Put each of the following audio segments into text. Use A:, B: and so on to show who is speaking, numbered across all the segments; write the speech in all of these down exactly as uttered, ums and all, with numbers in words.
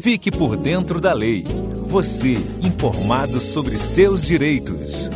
A: Fique por dentro da lei. Você, informado sobre seus direitos.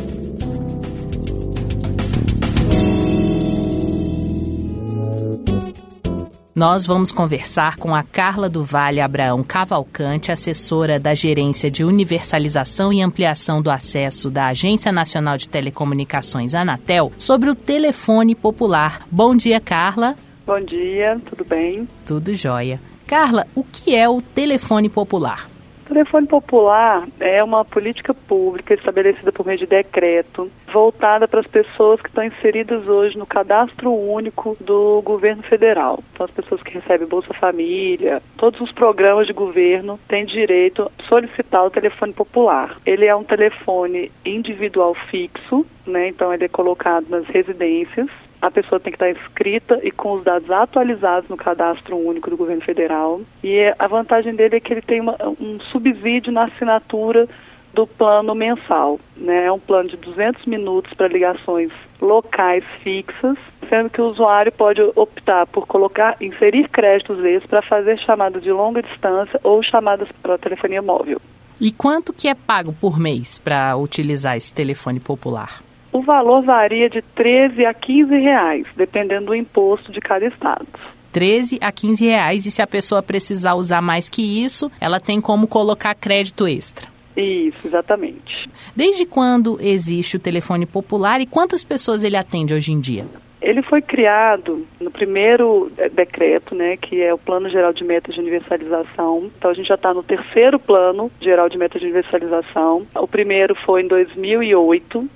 B: Nós vamos conversar com a Carla do Vale Abraão Cavalcante, assessora da Gerência de Universalização e Ampliação do Acesso da Agência Nacional de Telecomunicações, Anatel, sobre o telefone popular. Bom dia, Carla.
C: Bom dia, tudo bem?
B: Tudo jóia. Carla, o que é o telefone popular?
C: O telefone popular é uma política pública estabelecida por meio de decreto, voltada para as pessoas que estão inseridas hoje no cadastro único do governo federal. Então, as pessoas que recebem Bolsa Família, todos os programas de governo têm direito a solicitar o telefone popular. Ele é um telefone individual fixo, né? Então ele é colocado nas residências. A pessoa tem que estar inscrita e com os dados atualizados no cadastro único do governo federal. E a vantagem dele é que ele tem uma, um subsídio na assinatura do plano mensal, né? É um plano de duzentos minutos para ligações locais fixas, sendo que o usuário pode optar por colocar, inserir créditos extras para fazer chamadas de longa distância ou chamadas para telefonia móvel.
B: E quanto que é pago por mês para utilizar esse telefone popular?
C: O valor varia de treze a quinze reais, dependendo do imposto de cada estado.
B: treze a quinze reais, e se a pessoa precisar usar mais que isso, ela tem como colocar crédito extra.
C: Isso, exatamente.
B: Desde quando existe o telefone popular e quantas pessoas ele atende hoje em dia?
C: Ele foi criado no primeiro decreto, né, que é o Plano Geral de Metas de Universalização. Então, a gente já está no terceiro Plano Geral de Metas de Universalização. O primeiro foi em dois mil e oito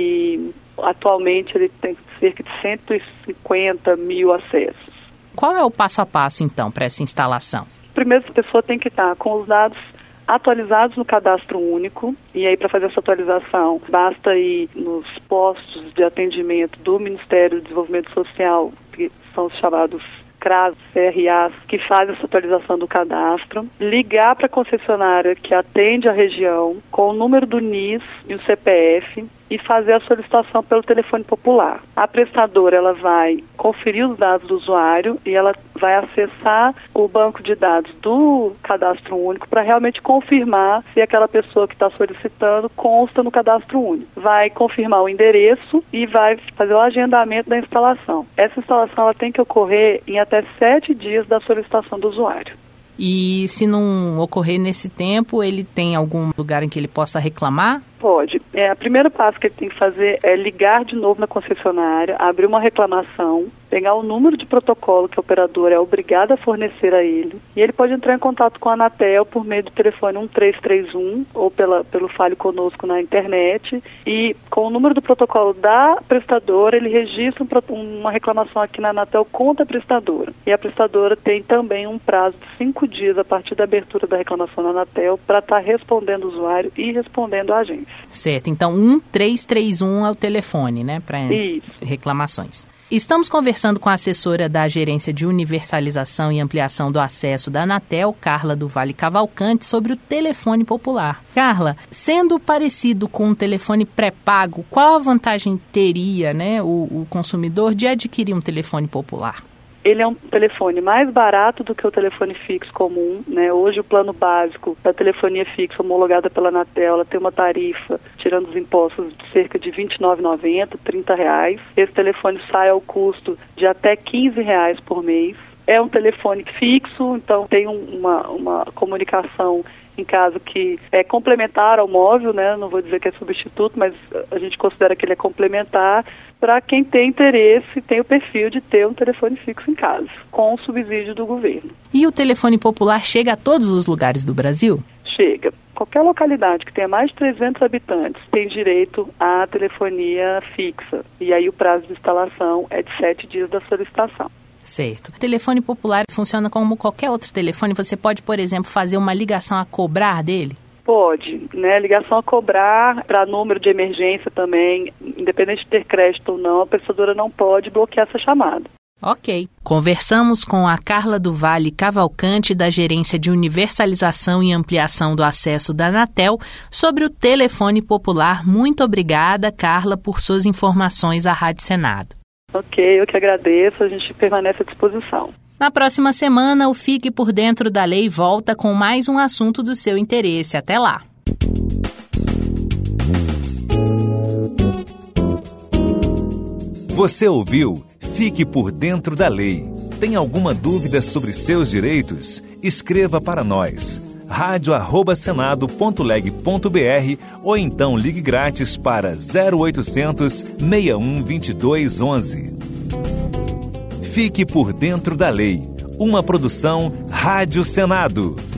C: e atualmente ele tem cerca de cento e cinquenta mil acessos.
B: Qual é o passo a passo, então, para essa instalação?
C: Primeiro, a pessoa tem que estar com os dados atualizados no cadastro único, e aí para fazer essa atualização basta ir nos postos de atendimento do Ministério do Desenvolvimento Social, que são os chamados C R A S, C R As, que faz essa atualização do cadastro, ligar para a concessionária que atende a região com o número do N I S e o C P F e fazer a solicitação pelo telefone popular. A prestadora ela vai conferir os dados do usuário e ela vai acessar o banco de dados do cadastro único para realmente confirmar se aquela pessoa que está solicitando consta no cadastro único. Vai confirmar o endereço e vai fazer o agendamento da instalação. Essa instalação ela tem que ocorrer em até sete dias da solicitação do usuário.
B: E se não ocorrer nesse tempo, ele tem algum lugar em que ele possa reclamar?
C: Pode. É, a primeira passo que ele tem que fazer é ligar de novo na concessionária, abrir uma reclamação, pegar o número de protocolo que a operadora é obrigada a fornecer a ele, e ele pode entrar em contato com a Anatel por meio do telefone um três três um ou pela, pelo Fale Conosco na internet, e com o número do protocolo da prestadora, ele registra um, uma reclamação aqui na Anatel contra a prestadora. E a prestadora tem também um prazo de cinco dias a partir da abertura da reclamação na Anatel para estar tá respondendo o usuário e respondendo a agência.
B: Certo, então um três três um é o telefone, né, para reclamações. Estamos conversando com a assessora da Gerência de Universalização e Ampliação do Acesso da Anatel, Carla do Vale Cavalcante, sobre o telefone popular. Carla, sendo parecido com um telefone pré-pago, qual a vantagem teria, né, o, o consumidor de adquirir um telefone popular?
C: Ele é um telefone mais barato do que o telefone fixo comum, né? Hoje o plano básico da telefonia fixa homologada pela Anatel, ela tem uma tarifa, tirando os impostos, de cerca de vinte e nove reais e noventa centavos, trinta reais. Esse telefone sai ao custo de até quinze reais por mês. É um telefone fixo, então tem uma, uma comunicação em caso que é complementar ao móvel, né? Não vou dizer que é substituto, mas a gente considera que ele é complementar para quem tem interesse, tem o perfil de ter um telefone fixo em casa, com o subsídio do governo.
B: E o telefone popular chega a todos os lugares do Brasil?
C: Chega. Qualquer localidade que tenha mais de trezentos habitantes tem direito à telefonia fixa. E aí o prazo de instalação é de sete dias da solicitação.
B: Certo. O telefone popular funciona como qualquer outro telefone? Você pode, por exemplo, fazer uma ligação a cobrar dele?
C: Pode, né? Ligação a cobrar para número de emergência também, independente de ter crédito ou não, a prestadora não pode bloquear essa chamada.
B: Ok. Conversamos com a Carla do Vale Cavalcante, da Gerência de Universalização e Ampliação do Acesso da Anatel, sobre o telefone popular. Muito obrigada, Carla, por suas informações à Rádio Senado.
C: Ok, eu que agradeço, a gente permanece à disposição.
B: Na próxima semana, o Fique por Dentro da Lei volta com mais um assunto do seu interesse. Até lá!
A: Você ouviu Fique por Dentro da Lei. Tem alguma dúvida sobre seus direitos? Escreva para nós. rádio arroba senado ponto leg ponto br ou então ligue grátis para zero oitocentos, seis um, vinte e dois, onze. Fique por Dentro da Lei. Uma produção Rádio Senado.